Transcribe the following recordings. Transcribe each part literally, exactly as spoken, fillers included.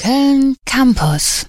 Köln Campus.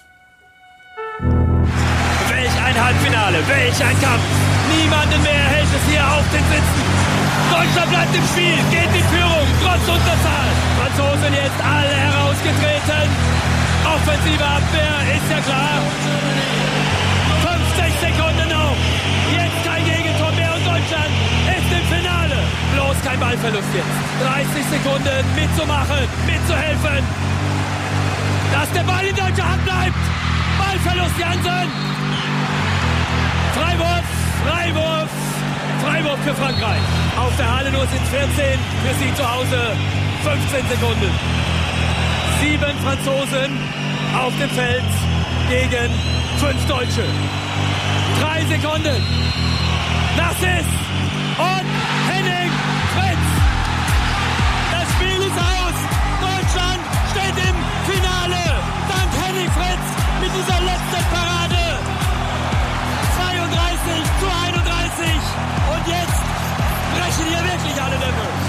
Welch ein Halbfinale, welch ein Kampf. Niemanden mehr hält es hier auf den Sitzen. Deutschland bleibt im Spiel, geht in Führung, trotz Unterzahl. Franzosen jetzt alle herausgetreten. Offensive Abwehr ist ja klar. fünfzig Sekunden noch. Jetzt kein Gegentor mehr und Deutschland ist im Finale. Bloß kein Ballverlust jetzt. dreißig Sekunden mitzumachen, mitzuhelfen. Dass der Ball in deutscher Hand bleibt. Ballverlust Jansen. Freiwurf, Freiwurf, Freiwurf für Frankreich. Auf der Halle nur sind vierzehn, für sie zu Hause fünfzehn Sekunden. Sieben Franzosen auf dem Feld gegen fünf Deutsche. Drei Sekunden. Das ist und Henning Fritz. Das Spiel ist aus. Deutschland steht im Finale. Dank Henning Fritz mit dieser letzten Parade. zweiunddreißig zu einunddreißig. Und jetzt brechen hier wirklich alle nervös.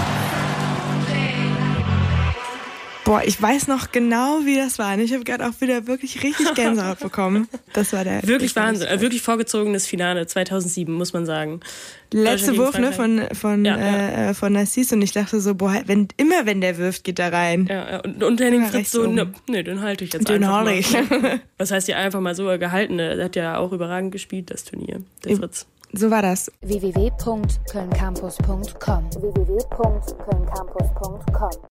Boah, ich weiß noch genau, wie das war. Ich habe gerade auch wieder wirklich richtig Gänsehaut bekommen. Das war der wirklich Wahnsinn, äh, wirklich vorgezogenes Finale zweitausendsieben, muss man sagen. Letzte Wurf ne, von von ja, äh, ja. von Narcisse und ich dachte so, boah, wenn immer wenn der wirft, geht er rein. Ja, ja. Und, und Henning Fritz so, ne, nee, den halte ich jetzt den einfach mal. Ich. Was heißt ja einfach mal so gehalten? Der hat ja auch überragend gespielt, das Turnier, der Fritz. So war das. w w w punkt köln campus punkt com w w w punkt köln campus punkt com